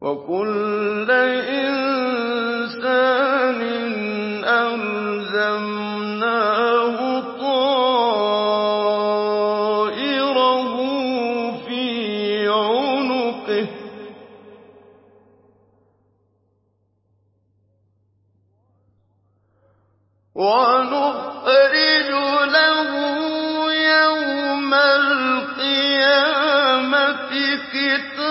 وَكُلَّ إِنسَانٍ أَلْزَمْنَاهُ طَائِرَهُ فِي عُنُقِهِ ۖ وَنُخْرِجُ لَهُ يَوْمَ الْقِيَامَةِ كِتَابًا